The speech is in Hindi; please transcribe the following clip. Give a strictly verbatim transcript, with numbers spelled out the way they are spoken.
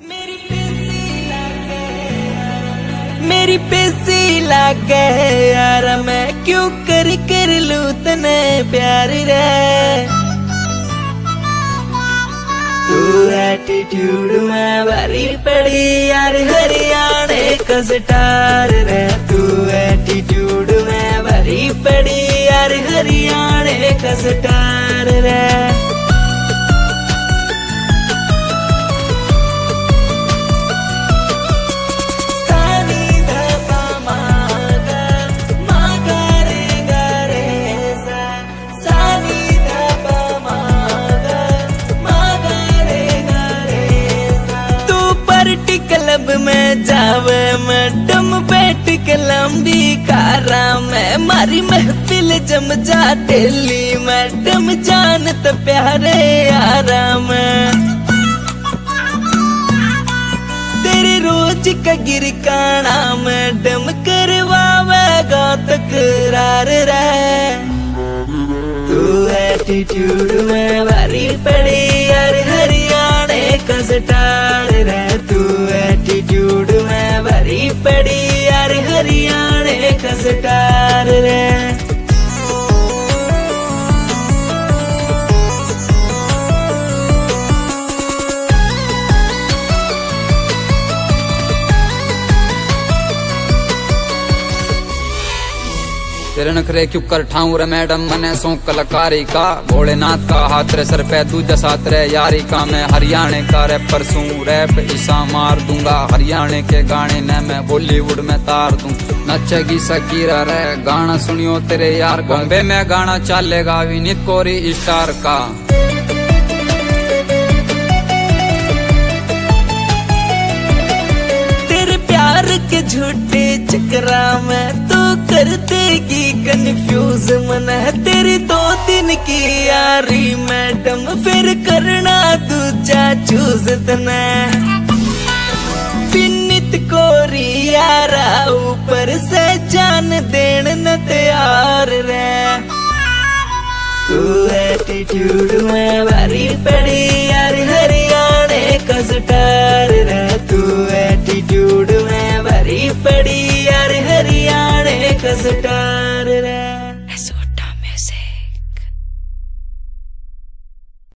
मेरी पेसी लागे मेरी पेसी लागे यार, मैं क्यों कर कर लूं तने प्यार रे। तू एटीट्यूड में भरी पड़ी यार, हरियाणे का स्टार रे। तू एटीट्यूड में भरी पड़ी यार, हरियाणे का स्टार रे। क्लब में जावे मैडम बैठ के लंबी कारा में, मारी महफिल जम जा डेली मैडम जानत प्यारे यारा में। तेरे रोज का गिरकाना मैडम करवावेगा तकरार रे। तू एटीट्यूड में भारी पड़ी यार, हरियाणे का स्टार रे। तू एटीट्यूड में भरी पड़ी यार, हरियाणे का स्टार रे। तेरे नखरे क्यों कर ठाऊं रे मैडम मने सो कलाकारी का। भोलेनाथ का हाथ रे सर पे दूजा साथ रे यारी का। मैं हरियाणे का रैपर सूं, रैप ईसा मार दूंगा। हरियाणे के गाने ने मैं बॉलीवुड में तार दूं। नचेगी सकीरा रे गाना सुनियो तेरे यार। बॉम्बे में गाना चलेगा विनीत कोहली स्टार का। तेरे प्यार के झूठे चक्रा में तो कर देगी कंफ्यूज मन है। तेरी दो दिन की यारी मैडम, फिर करना दूजा चूज तना। विनीत कोहली यारा ऊपर से जान देन न तैयार रे। तू एटीट्यूड में भारी पड़ी